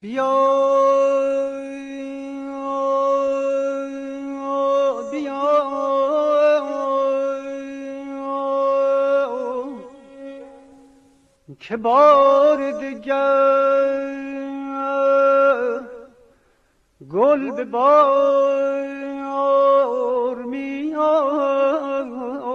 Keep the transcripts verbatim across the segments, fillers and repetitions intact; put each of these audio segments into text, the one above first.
بیا بیا که بار دگر گل به بار می آید.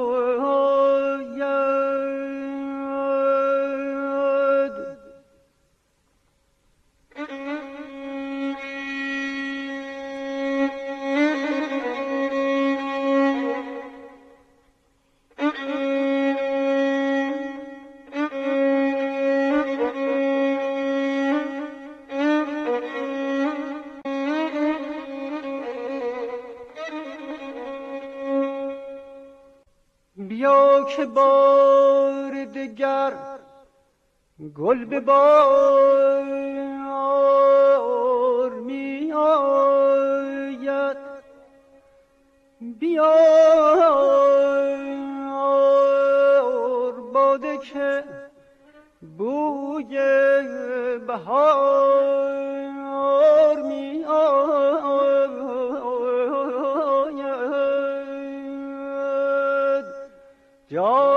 بیا که بار دگر گل به بار می آید. بیار باده که بوی بهار می آید. جا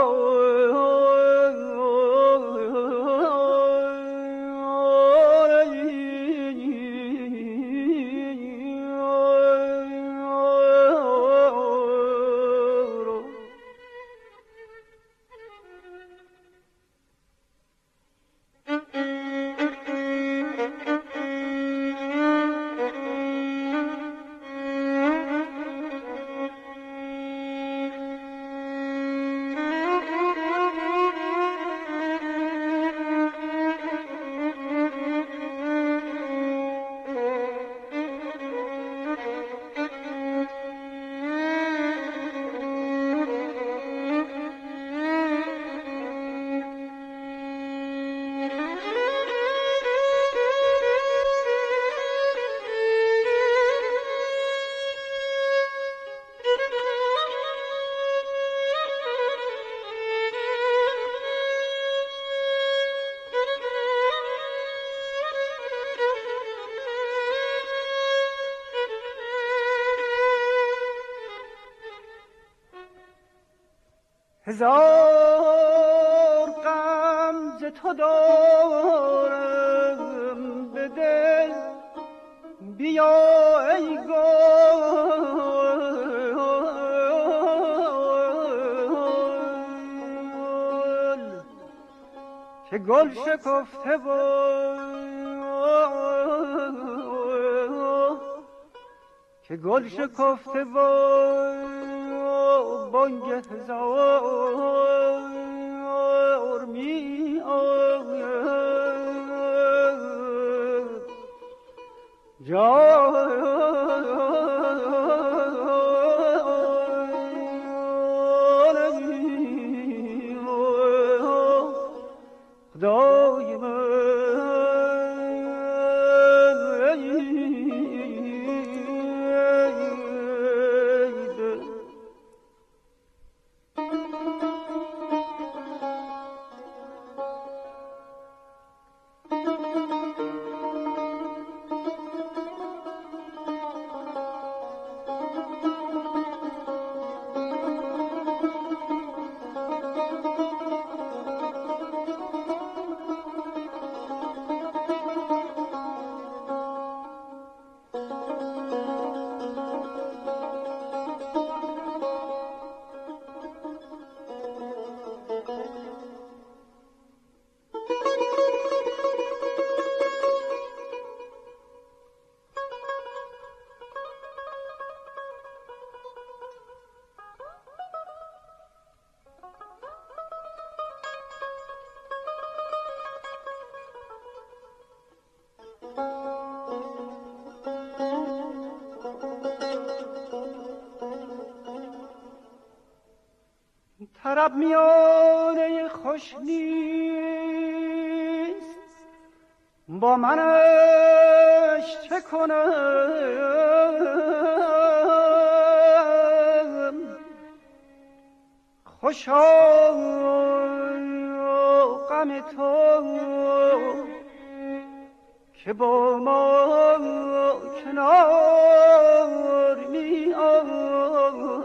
هزار غم ز تو دارم به دل. بیا ای گل که گل شکفته و که گل شکفته و بانگ هزار می آید. جا خدای من طرب میانه خوش نیست با منش چه کنم. خوشا غم تو که با ما کنار می آید.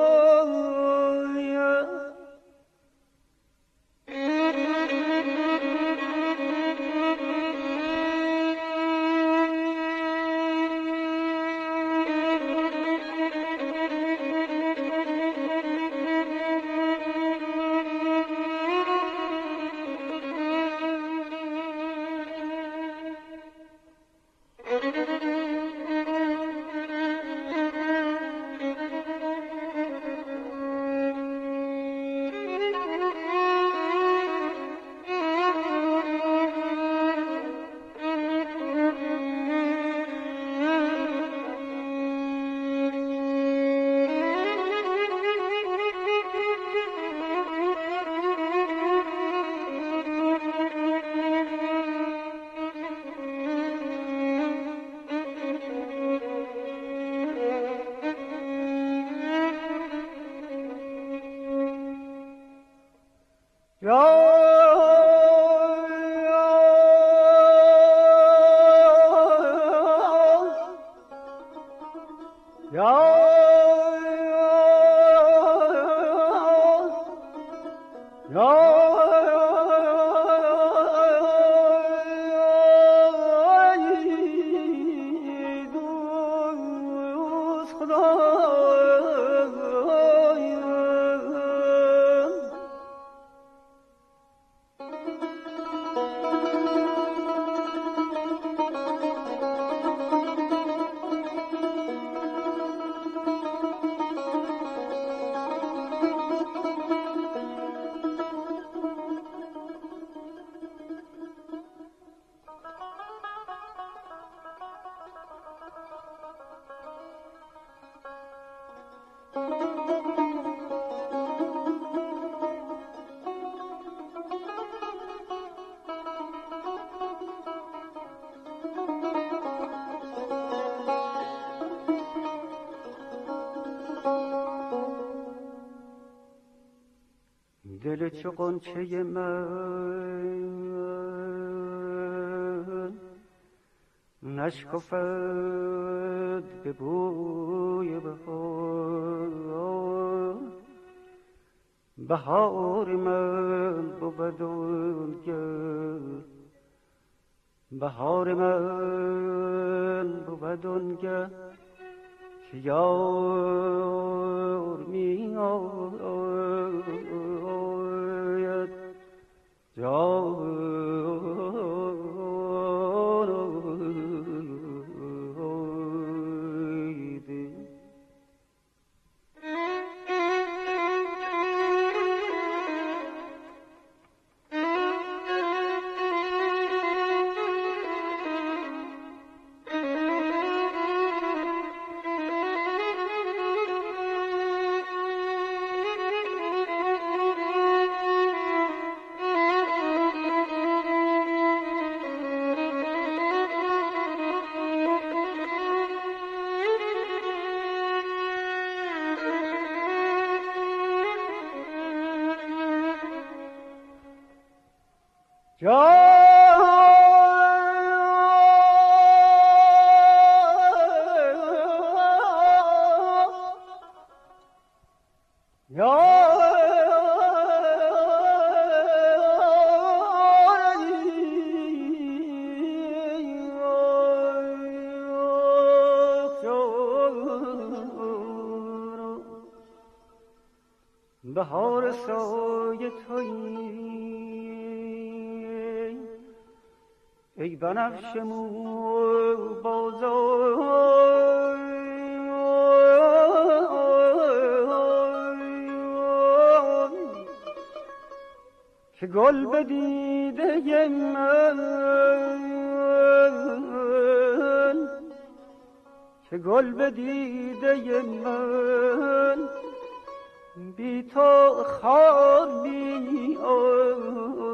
دل چو غنچه من نشکفد به بوی بهار. بهار من بود آنگه، بهار من بود آنگه که یار می آید جان. بهار سایه تویی ای بنفش مو بازار، که گل به دیده من، که گل به دیده من بی تو خار می آید.